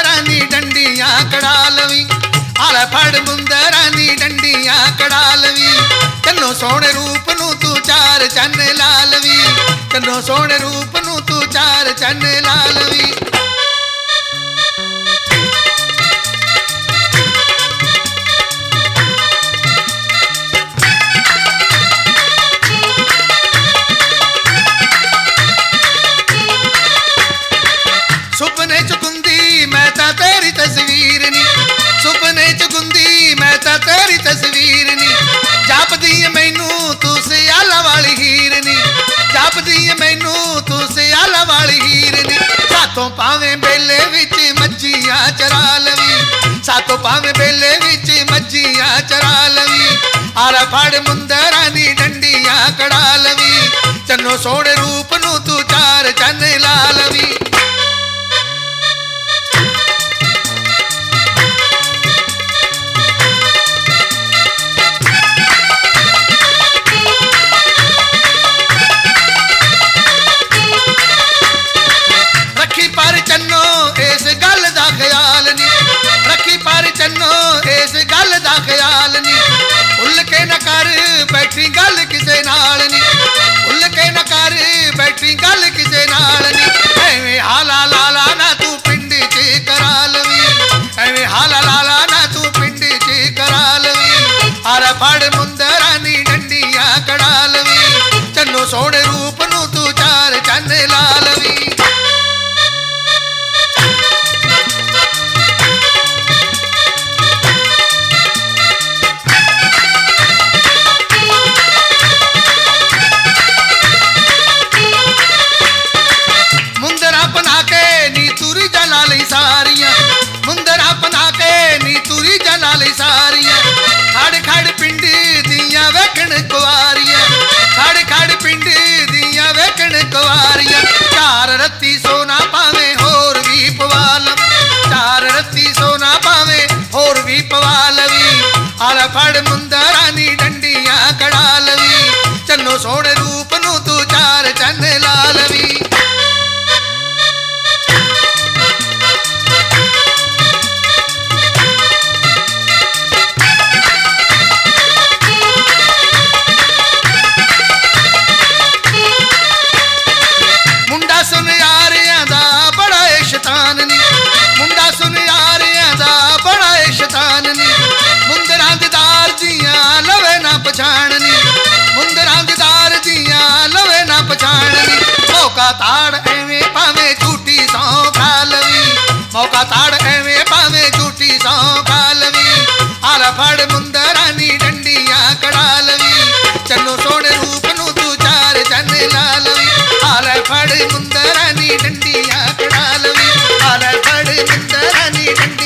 मुंदरा नी डंडियां कड़ा लवी आला फड़ मुंदरा नी डंडियां कड़ा लवी तन्नो सोहणे रूप नू तू चार चन्न ला लवी तन्नो सोहणे रूप नू तू चार चन्न ला लवी सुपने च गुंदी मैं ता तेरी तस्वीर नी सुपने च गुंदी मैं ता तेरी तस्वीर नी जापदी मैनू तू सियाला वाली हीर नी जापदी मैनू तू सियाला वाली हीर नी सातों पावे बेले विच मच्छियां चरा लवी सातों पावे बेले विच मच्छियां चरा लवी आला फड़ मुंदरा नी डंडियां कड़ा लवी चन्नो सोहणे रूप नू तू चार चन्न ला लवी पर चन्नो इस गल दा ख्याल नी रखी पर चन्नो इस गल दा ख्याल नी भुल के न कर बैठी गल किसे नाल नी भुल के न कर बैठी गल किसे नाल नी एवें हाला लाला ना तू पिंड च करा लवी एवें हाला लाला ना तू पिंड च करा लवी आरा फड़ मुंदरा नी डंडियां कड़ा लवी चन्नो सोहणे रूप नू तू चार चन्न ला लवी सारियां मुंदरा बना के नी तुरी जला ली सारियां खड़ खड़ पिंड दियां वेखण कुआरियां खड़ खड़ पिंड दियां वेखण कुआरियां चार रत्ती सोना पावे होर भी पवा लव चार रत्ती सोना पावे होर भी पवा लवी आला फड़ मुंदरा नी डंडियां कड़ा लवी चन्नो सोहणे रूप नू तू चार चन्न ला लवी सुन यारियां दा बड़ा शैतान नी मुंडा सुन यारियां दा बड़ा शैतान नी मुंदरा दीदार जियां लवे ना पछाण नी मुंदरा दीदार जियां लवे ना पछाण नी मौका ताड़ एवें पावे झूठी सौ खा लवी मौका ताड़ एवें पावे झूठी सौ खा लवी आला फड़ मुंदरा नी डंडियां कड़ा लवी चन्नो सोहणे रूप नू तू चार चन्न ला लवी आला फड़ मुंदरा नी डंडियां कड़ा लवी आला फड़ मुंदरा नी डंडियां